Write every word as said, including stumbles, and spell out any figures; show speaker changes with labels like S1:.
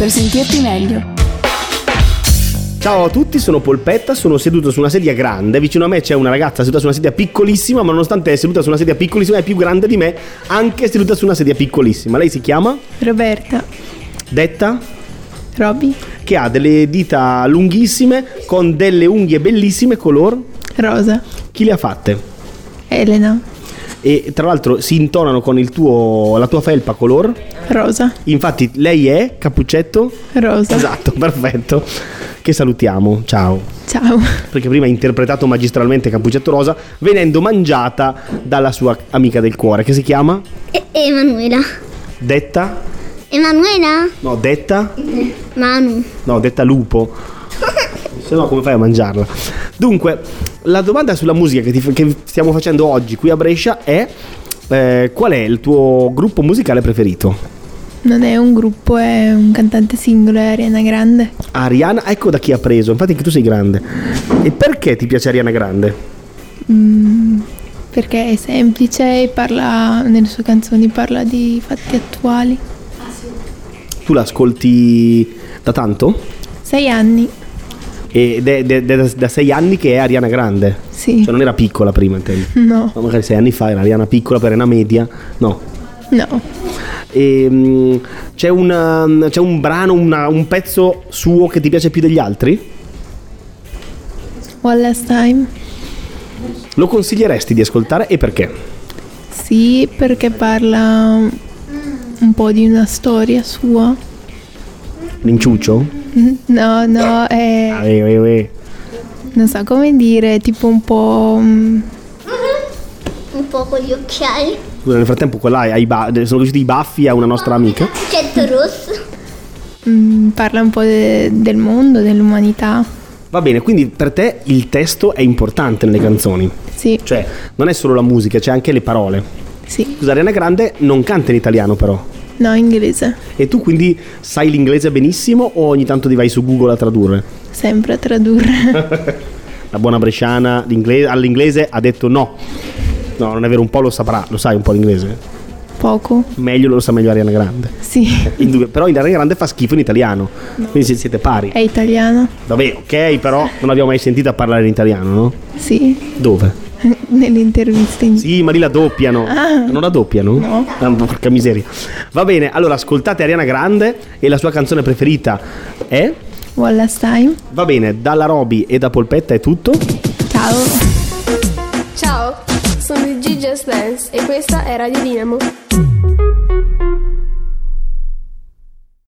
S1: per sentirti meglio.
S2: Ciao a tutti, sono Polpetta, sono seduto su una sedia grande, vicino a me c'è una ragazza seduta su una sedia piccolissima, ma nonostante è seduta su una sedia piccolissima è più grande di me, anche seduta su una sedia piccolissima. Lei si chiama?
S3: Roberta.
S2: Detta?
S3: Roby.
S2: Che ha delle dita lunghissime con delle unghie bellissime color?
S3: Rosa.
S2: Chi le ha fatte?
S3: Elena.
S2: E tra l'altro si intonano con il tuo, la tua felpa color?
S3: Rosa.
S2: Infatti lei è cappuccetto?
S3: Rosa.
S2: Esatto, perfetto. Che salutiamo, ciao.
S3: Ciao.
S2: Perché prima ha interpretato magistralmente Cappuccetto Rosa, venendo mangiata dalla sua amica del cuore, che si chiama?
S4: E- Emanuela.
S2: Detta?
S4: Emanuela?
S2: No, detta?
S4: Manu.
S2: No, detta lupo. Se no come fai a mangiarla? Dunque, la domanda sulla musica che, ti, che stiamo facendo oggi qui a Brescia è eh, qual è il tuo gruppo musicale preferito?
S3: Non è un gruppo, è un cantante singolo, è Ariana Grande.
S2: Ariana, ecco da chi ha preso, infatti che tu sei grande. E perché ti piace Ariana Grande?
S3: Mm, perché è semplice e parla, nelle sue canzoni parla di fatti attuali.
S2: Tu l'ascolti da tanto?
S3: Sei anni.
S2: Ed è, è- è da, da sei anni che è Ariana Grande?
S3: Sì.
S2: Cioè non era piccola prima, intendi?
S3: No.
S2: Ma magari sei anni fa era Ariana piccola, per una media? No.
S3: No.
S2: E, mm, c'è, una, c'è un brano, una- un pezzo suo che ti piace più degli altri?
S3: One Last Time.
S2: Lo consiglieresti di ascoltare e perché?
S3: Sì, perché parla un po' di una storia sua.
S2: L'inciuccio?
S3: No, no, è...
S2: Ah, eh, eh, eh.
S3: non so come dire, tipo un po'... mm,
S4: Un po' con gli occhiali.
S2: Scusa, nel frattempo qua là hai ba- sono usciti i baffi a una nostra amica.
S4: Getto rosso.
S3: mm, parla un po' de- del mondo, dell'umanità.
S2: Va bene, quindi per te il testo è importante nelle canzoni.
S3: Sì,
S2: Cioè, non è solo la musica, c'è anche le parole.
S3: sì.
S2: Scusa, Ariana Grande non canta in italiano però.
S3: No, inglese.
S2: E tu quindi sai l'inglese benissimo o ogni tanto ti vai su Google a tradurre?
S3: Sempre a tradurre.
S2: La buona bresciana l'inglese- all'inglese ha detto no. No, non è vero, un po' lo saprà, lo sai un po' l'inglese?
S3: Poco.
S2: Meglio lo sa meglio Ariana Grande.
S3: Sì.
S2: Indubbi- però in Ariana Grande fa schifo in italiano. Quindi si- siete pari.
S3: È italiano?
S2: Vabbè, ok, però non abbiamo mai sentito parlare in italiano, no?
S3: Sì.
S2: Dove?
S3: Nelle interviste. In...
S2: Sì, ma lì la doppiano.
S3: Ah.
S2: Non la doppiano?
S3: No.
S2: Ah, porca miseria. Va bene, allora ascoltate Ariana Grande e la sua canzone preferita è?
S3: One Last Time.
S2: Va bene, dalla Roby e da Polpetta è tutto.
S3: Ciao.
S5: Ciao, sono di G Just Dance e questa è Radio Dinamo.